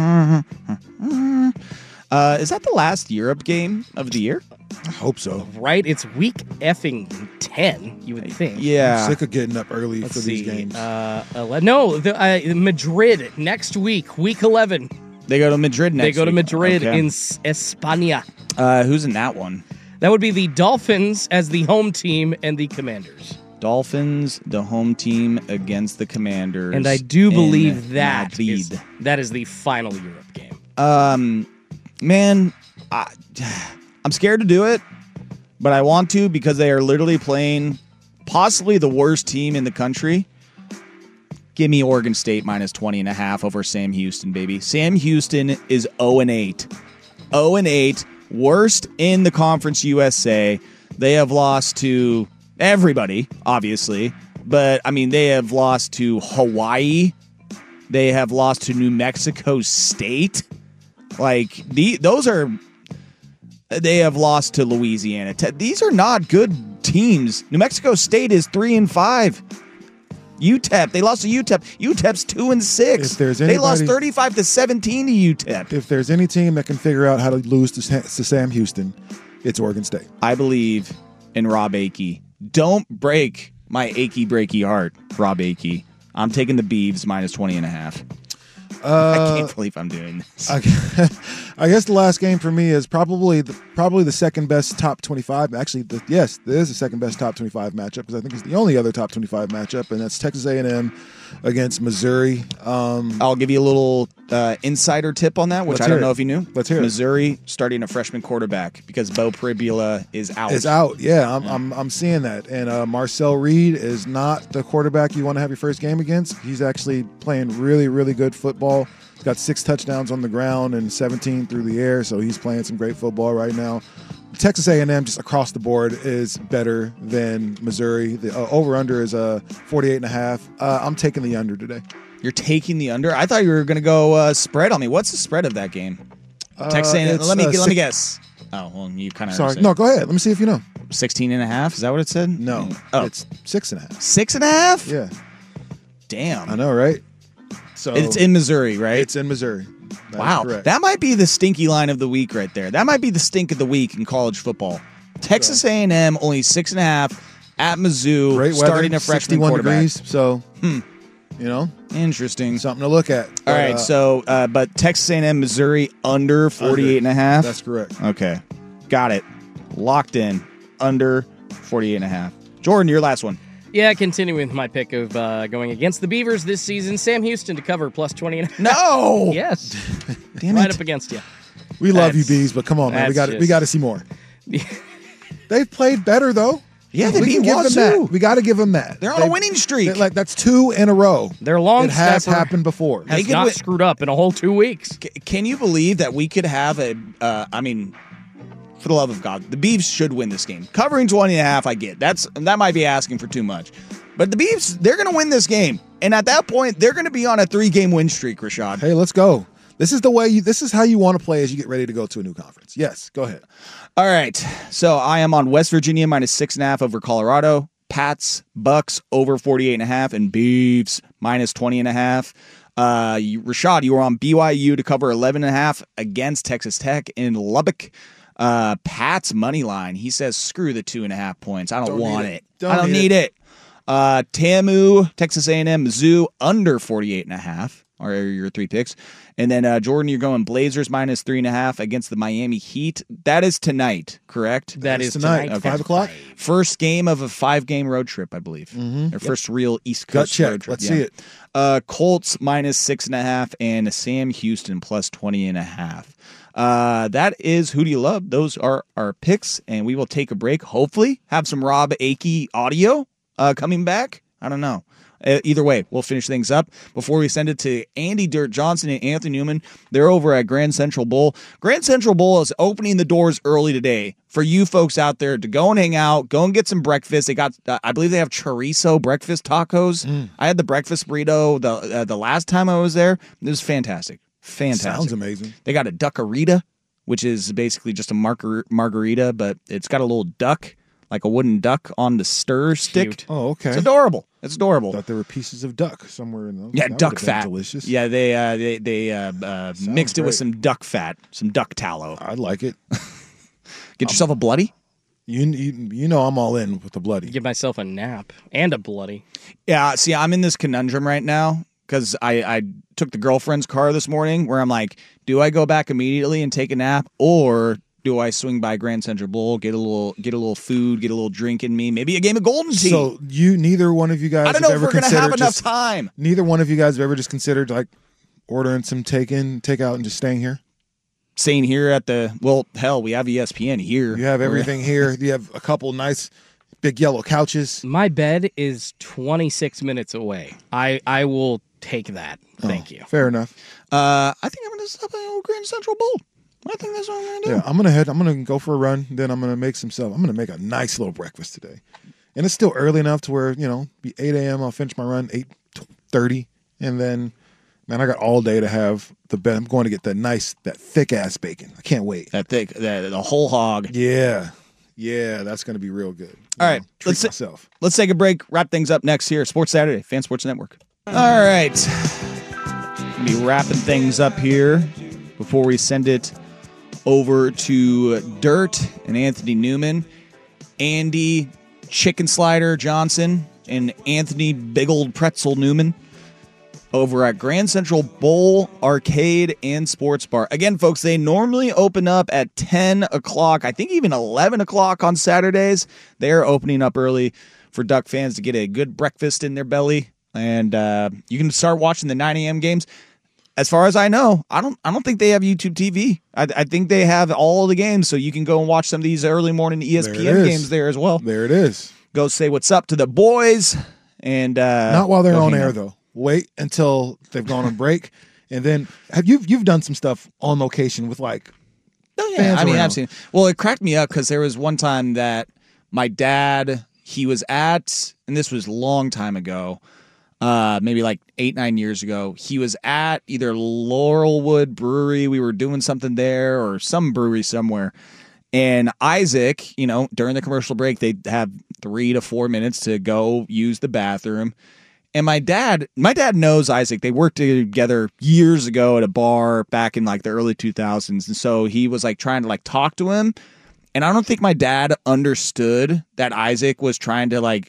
Is that the last Europe game of the year? I hope so. Right? It's week effing 10, you would think. Yeah. I'm sick of getting up early for these games. Madrid next week, week 11. They go to Madrid next week. They go to Madrid in España. Who's in that one? That would be the Dolphins as the home team and the Commanders. Dolphins, the home team against the Commanders. And I do believe in that Madrid. that is the final Europe game. Man, I'm scared to do it, but I want to because they are literally playing possibly the worst team in the country. Give me Oregon State minus 20.5 over Sam Houston, baby. Sam Houston is 0-8. 0-8, worst in the Conference USA. They have lost to everybody, obviously, but I mean, they have lost to Hawaii. They have lost to New Mexico State. Like, those are... They have lost to Louisiana. These are not good teams. New Mexico State is 3-5. UTEP, they lost to UTEP. UTEP's 2-6. If there's they lost anybody- 35-17 to UTEP. If there's any team that can figure out how to lose to Sam Houston, it's Oregon State. I believe in Rob Akey. Don't break my achy breaky heart, Rob Akey. I'm taking the Beavs minus 20.5. I can't believe I'm doing this. I guess the last game for me is probably the second best top 25. Actually, yes, there is the second best top 25 matchup because I think it's the only other top 25 matchup, and that's Texas A&M against Missouri. I'll give you a little insider tip on that, which I don't know if you knew. Let's hear it. Missouri starting a freshman quarterback because Bo Pribula is out. Is out, yeah. I'm seeing that. And Marcel Reed is not the quarterback you want to have your first game against. He's actually playing really, really good football. He's got 6 touchdowns on the ground and 17 through the air, so he's playing some great football right now. Texas A&M just across the board is better than Missouri. The over-under is 48.5. I'm taking the under today. You're taking the under? I thought you were going to go spread on me. What's the spread of that game? Texas A&M. Let me guess. Oh, well, you kind of. Sorry. No, go ahead. Let me see if you know. 16.5? Is that what it said? No. Oh. It's 6.5. 6.5? Yeah. Damn. I know, right? So it's in Missouri, right? It's in Missouri. That wow. is correct. That might be the stinky line of the week right there. That might be the stink of the week in college football. Texas A&M only 6.5 at Mizzou, Great weather, starting a freshman 61 quarterback. degrees, so you know, interesting. Something to look at. All right, so but Texas A&M, Missouri under 48.5. That's correct. Okay, got it. Locked in under 48.5. Jordan, your last one. Yeah, continuing with my pick of going against the Beavers this season, Sam Houston to cover plus 20.5. No! Yes. Damn right it. up against you. We love you, Bees, but come on, man. We got to see more. They've played better, though. Yeah, they we beat can give them Wazoo. that. We got to give them that. They're on a winning streak. Like that's 2 in a row. Their long It has snapper happened before. has not screwed up in a whole 2 weeks. Can you believe that we could have a, for the love of God, the Beavs should win this game. Covering 20.5, I get. That might be asking for too much. But the Beavs, they're going to win this game. And at that point, they're going to be on a 3-game win streak, Rashad. Hey, let's go. This is how you want to play as you get ready to go to a new conference. Yes, go ahead. All right. So I am on West Virginia minus 6.5 over Colorado. Pats, Bucks over 48.5, and Beavs minus 20.5. Rashad, you were on BYU to cover 11.5 against Texas Tech in Lubbock. Pat's money line. He says, screw the 2.5 points. I don't want it. I don't need it. TAMU, Texas A&M, Mizzou under 48.5 are your 3 picks. And then Jordan, you're going Blazers minus 3.5 against the Miami Heat. That is tonight, correct? That is tonight. Okay. 5 o'clock. First game of a 5-game road trip, I believe. Their first real East Gut Coast check. road trip. Let's see it. Colts minus 6.5 and Sam Houston plus 20.5. That is Who Do You Love? Those are our picks, and we will take a break. Hopefully, have some Rob Akey audio coming back. I don't know. Either way, we'll finish things up. Before we send it to Andy Dirt Johnson and Anthony Newman, they're over at Grand Central Bowl. Grand Central Bowl is opening the doors early today for you folks out there to go and hang out, go and get some breakfast. They got, I believe they have chorizo breakfast tacos. I had the breakfast burrito the last time I was there. It was fantastic. Fantastic. Sounds amazing. They got a duckarita, which is basically just a margarita, but it's got a little duck, like a wooden duck on the stir stick. Cute. Oh, okay. It's adorable. It's adorable. Thought there were pieces of duck somewhere in those. Yeah, That duck would've been fat. Delicious. Yeah, they mixed it with great. some duck fat, some duck tallow. I like it. Get yourself a bloody. You know I'm all in with the bloody. Give myself a nap and a bloody. Yeah, see, I'm in this conundrum right now because I took the girlfriend's car this morning where I'm like, do I go back immediately and take a nap, or do I swing by Grand Central Bowl, get a little food, get a little drink in me, maybe a game of Golden Tee? So neither one of you guys I don't know have if ever we're going to have considered enough time. Neither one of you guys have ever just considered like ordering some takeout and just staying here? Staying here at we have ESPN here. You have everything here. You have a couple nice big yellow couches. My bed is 26 minutes away. I will take that. Thank you. Fair enough. I think I'm going to stop at Grand Central Bowl. I think that's what I'm going to do. Yeah, I'm going to go for a run. Then I'm going to make I'm going to make a nice little breakfast today. And it's still early enough to where, be 8 a.m. I'll finish my run 8:30. And then, man, I got all day to have the bed. I'm going to get that thick-ass bacon. I can't wait. The whole hog. Yeah. Yeah, that's going to be real good. All right. Let's take a break. Wrap things up next here. Sports Saturday, Fan Sports Network. All right. Going to be wrapping things up here before we send it over to Dirt and Anthony Newman, Andy Chicken Slider Johnson, and Anthony Big Old Pretzel Newman over at Grand Central Bowl Arcade and Sports Bar. Again, folks, they normally open up at 10 o'clock, I think even 11 o'clock on Saturdays. They're opening up early for Duck fans to get a good breakfast in their belly, and you can start watching the 9 a.m. games. As far as I know, I don't think they have YouTube TV. I think they have all the games, so you can go and watch some of these early morning ESPN games there as well. There it is. Go say what's up to the boys, and not while they're on air though. Wait until they've gone on break, and then you've done some stuff on location with like. Oh yeah, I mean I've seen. Well, it cracked me up because there was one time that my dad he was at, and this was a long time ago. Maybe like 8-9 years ago, he was at either Laurelwood Brewery. We were doing something there or some brewery somewhere. And Isaac, during the commercial break, they'd have 3 to 4 minutes to go use the bathroom. And my dad knows Isaac. They worked together years ago at a bar back in like the early 2000s. And so he was like trying to like talk to him. And I don't think my dad understood that Isaac was trying to like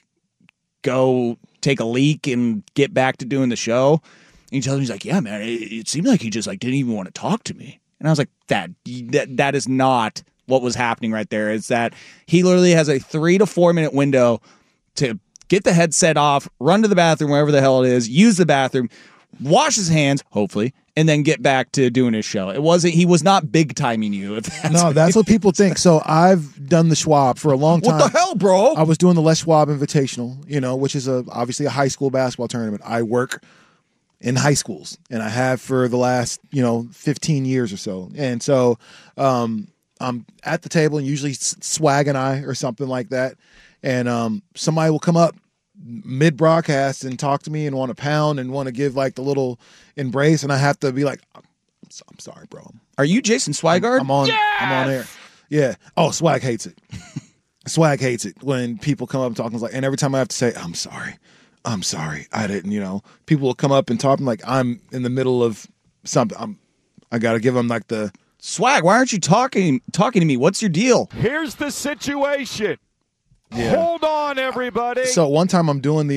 go take a leak and get back to doing the show. And he tells me, he's like, yeah, man, it seemed like he just like didn't even want to talk to me. And I was like, that is not what was happening right there. It's that he literally has a 3 to 4 minute window to get the headset off, run to the bathroom, wherever the hell it is, use the bathroom, wash his hands, hopefully, and then get back to doing his show. He was not big timing you. That's what people think. So I've done the Schwab for a long time. What the hell, bro? I was doing the Les Schwab Invitational, which is obviously a high school basketball tournament. I work in high schools, and I have for the last 15 years or so. And so I'm at the table, and usually Swag and I or something like that, and somebody will come up mid-broadcast and talk to me and want to pound and want to give like the little embrace, and I have to be like, I'm sorry, bro. Are you Jason Swigard? I'm on air. Yeah. Oh, Swag hates it. Swag hates it when people come up and talk. And every time I have to say, I'm sorry, I didn't, people will come up and talk. I'm like, I'm in the middle of something. I got to give them like the Swag. Why aren't you talking to me? What's your deal? Here's the situation. Yeah. Hold on, everybody. So one time I'm doing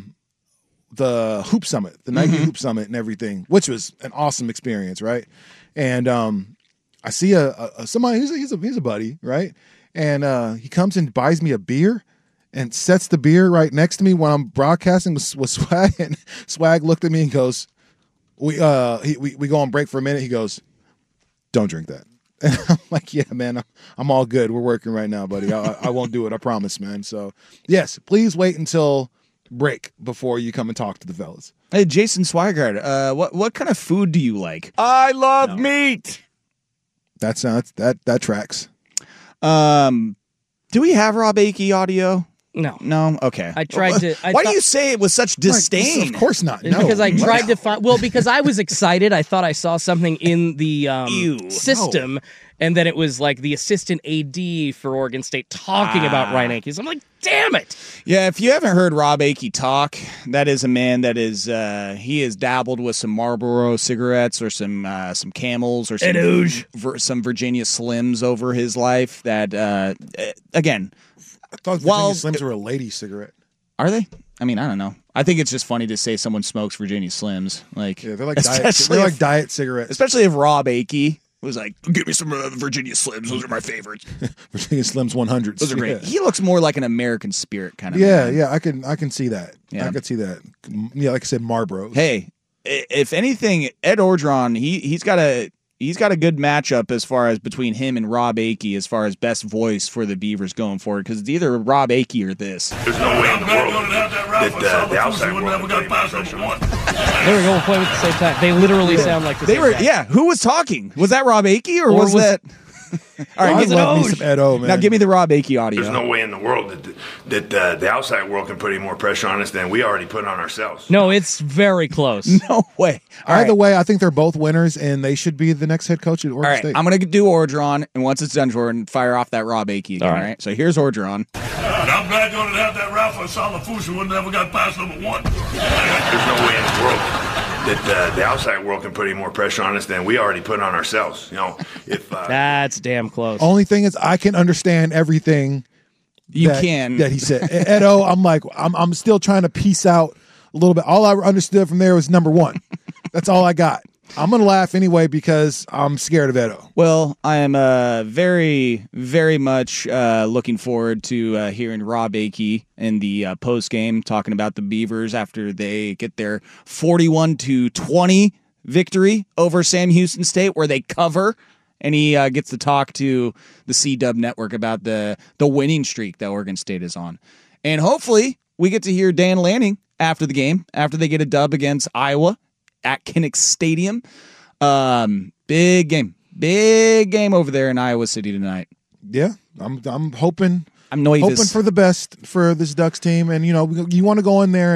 the Hoop Summit, the Nike Hoop Summit and everything, which was an awesome experience, right? And I see somebody, he's a buddy, right? And he comes and buys me a beer and sets the beer right next to me when I'm broadcasting with Swag. And Swag looked at me and goes, we go on break for a minute. He goes, don't drink that. And I'm like, yeah, man, I'm all good. We're working right now, buddy. I won't do it. I promise, man. So, yes, please wait until break before you come and talk to the fellas. Hey, Jason Swigard, what kind of food do you like? I love meat. That tracks. Do we have Rob Akey audio? No. Okay. I tried to. Why do you say it with such disdain? Of course not. No. Because I tried to find. Well, because I was excited. I thought I saw something in the system, and then it was like the assistant AD for Oregon State talking about Ryan Akey. So I'm like, damn it. Yeah, if you haven't heard Rob Akey talk, that is a man that is he has dabbled with some Marlboro cigarettes or some Camels or some Virginia Slims over his life. That again. I thought Virginia Slims were a lady cigarette. Are they? I mean, I don't know. I think it's just funny to say someone smokes Virginia Slims. Like, yeah, they're like diet cigarettes. Especially if Rob Akey was like, give me some Virginia Slims. Those are my favorites. Virginia Slims 100s. Those are great. Yeah. He looks more like an American Spirit kind of man. man. I can see that. Yeah. I could see that. Yeah, like I said, Marlboro. Hey, if anything, Ed Orgeron, he's got a good matchup as far as between him and Rob Akey as far as best voice for the Beavers going forward, because it's either Rob Akey or this. There's no way in the world that the outside world got past number one. There we go. We'll play with the same time. They literally sound like the same guy. Yeah, who was talking? Was that Rob Akey or was that... All right, love me some Ed O, man. Now give me the Rob Akey audio. There's no way in the world that the outside world can put any more pressure on us than we already put on ourselves. No, it's very close. No way. Either way, I think they're both winners, and they should be the next head coach at Oregon State. I'm going to do Orgeron, and once it's done, Jordan, fire off that Rob Akey again, all right? So here's Orgeron. And I'm glad you didn't have that Ralph Salafusa would never got past number one. There's no way in the world that the outside world can put any more pressure on us than we already put on ourselves. You know, if that's damn close. Only thing is, I can understand everything that he said. Ed O, I'm still trying to piece out a little bit. All I understood from there was number one. That's all I got. I'm going to laugh anyway because I'm scared of Ed O. Well, I am very, very much looking forward to hearing Rob Akey in the post game talking about the Beavers after they get their 41-20 victory over Sam Houston State, where they cover, and he gets to talk to the C-Dub Network about the winning streak that Oregon State is on. And hopefully we get to hear Dan Lanning after the game, after they get a dub against Iowa at Kinnick Stadium. Big game over there in Iowa City tonight. Yeah, I'm hoping. I'm hoping for the best for this Ducks team, and you want to go in there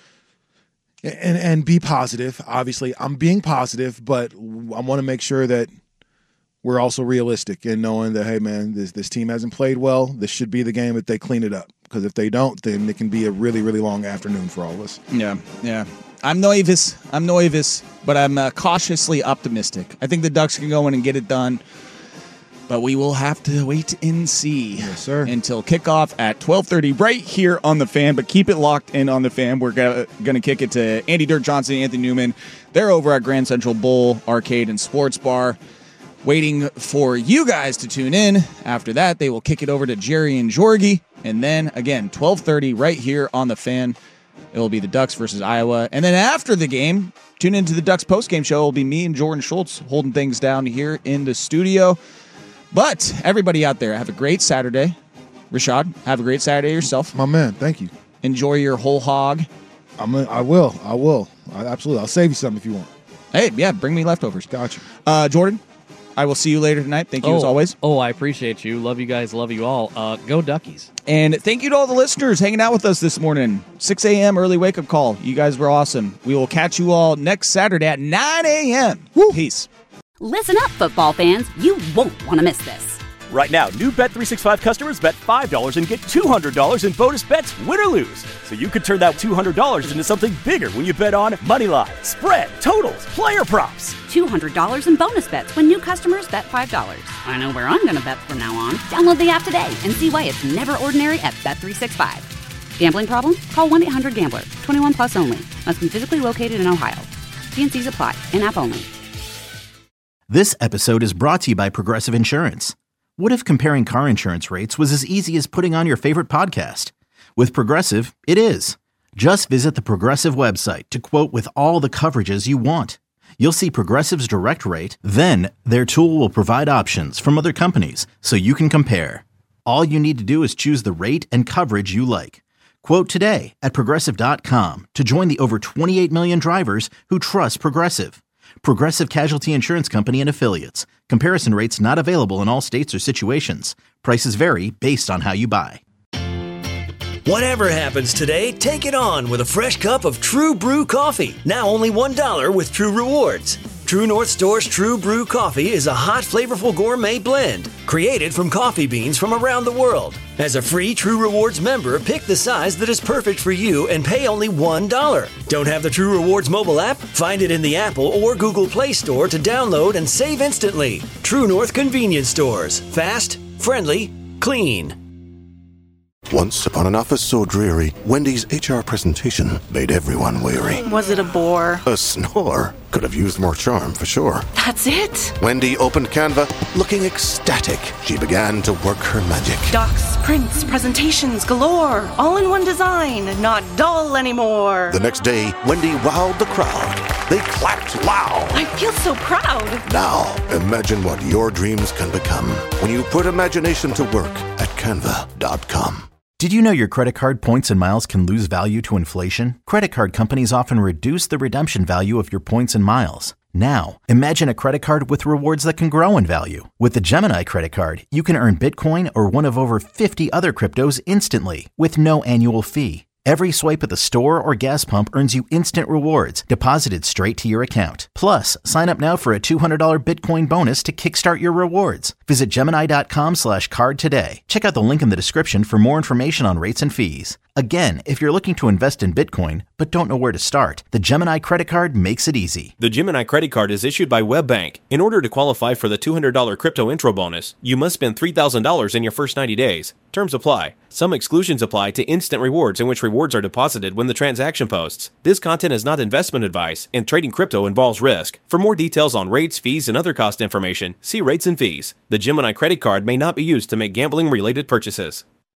and be positive. Obviously, I'm being positive, but I want to make sure that we're also realistic in knowing that, hey, man, this team hasn't played well. This should be the game that they clean it up, because if they don't, then it can be a really, really long afternoon for all of us. Yeah. I'm nervous, but I'm cautiously optimistic. I think the Ducks can go in and get it done, but we will have to wait and see. Yes, sir. Until kickoff at 12:30 right here on The Fan, but keep it locked in on The Fan. We're going to kick it to Andy Dirk Johnson and Anthony Newman. They're over at Grand Central Bowl Arcade and Sports Bar, waiting for you guys to tune in. After that, they will kick it over to Jerry and Jorgie, and then, again, 12:30 right here on The Fan. It will be the Ducks versus Iowa. And then after the game, tune into the Ducks postgame show. It will be me and Jordan Schultz holding things down here in the studio. But everybody out there, have a great Saturday. Rashad, have a great Saturday yourself. My man, thank you. Enjoy your whole hog. I will. Absolutely. I'll save you some if you want. Hey, yeah, bring me leftovers. Gotcha. Jordan, I will see you later tonight. Thank you as always. Oh, I appreciate you. Love you guys. Love you all. Go Duckies. And thank you to all the listeners hanging out with us this morning. 6 a.m. early wake-up call. You guys were awesome. We will catch you all next Saturday at 9 a.m. Woo. Peace. Listen up, football fans. You won't want to miss this. Right now, new Bet365 customers bet $5 and get $200 in bonus bets, win or lose. So you could turn that $200 into something bigger when you bet on Moneyline, spread, totals, player props. $200 in bonus bets when new customers bet $5. I know where I'm going to bet from now on. Download the app today and see why it's never ordinary at Bet365. Gambling problem? Call 1-800-GAMBLER. 21 plus only. Must be physically located in Ohio. T&Cs apply. In-app only. This episode is brought to you by Progressive Insurance. What if comparing car insurance rates was as easy as putting on your favorite podcast? With Progressive, it is. Just visit the Progressive website to quote with all the coverages you want. You'll see Progressive's direct rate, then their tool will provide options from other companies so you can compare. All you need to do is choose the rate and coverage you like. Quote today at Progressive.com to join the over 28 million drivers who trust Progressive. Progressive Casualty Insurance Company and Affiliates. Comparison rates not available in all states or situations. Prices vary based on how you buy. Whatever happens today, take it on with a fresh cup of True Brew coffee. Now only $1 with True Rewards. True North Store's True Brew Coffee is a hot, flavorful gourmet blend created from coffee beans from around the world. As a free True Rewards member, pick the size that is perfect for you and pay only $1. Don't have the True Rewards mobile app? Find it in the Apple or Google Play Store to download and save instantly. True North Convenience Stores. Fast, friendly, clean. Once upon an office so dreary, Wendy's HR presentation made everyone weary. Was it a bore? A snore. Could have used more charm, for sure. That's it? Wendy opened Canva, looking ecstatic. She began to work her magic. Docs, prints, presentations galore. All in one design. Not dull anymore. The next day, Wendy wowed the crowd. They clapped loud. I feel so proud. Now, imagine what your dreams can become when you put imagination to work at Canva.com. Did you know your credit card points and miles can lose value to inflation? Credit card companies often reduce the redemption value of your points and miles. Now, imagine a credit card with rewards that can grow in value. With the Gemini credit card, you can earn Bitcoin or one of over 50 other cryptos instantly with no annual fee. Every swipe at the store or gas pump earns you instant rewards deposited straight to your account. Plus, sign up now for a $200 Bitcoin bonus to kickstart your rewards. Visit Gemini.com/card today. Check out the link in the description for more information on rates and fees. Again, if you're looking to invest in Bitcoin but don't know where to start, the Gemini credit card makes it easy. The Gemini credit card is issued by WebBank. In order to qualify for the $200 crypto intro bonus, you must spend $3,000 in your first 90 days. Terms apply. Some exclusions apply to instant rewards, in which rewards are deposited when the transaction posts. This content is not investment advice, and trading crypto involves risk. For more details on rates, fees, and other cost information, see rates and fees. The Gemini credit card may not be used to make gambling-related purchases.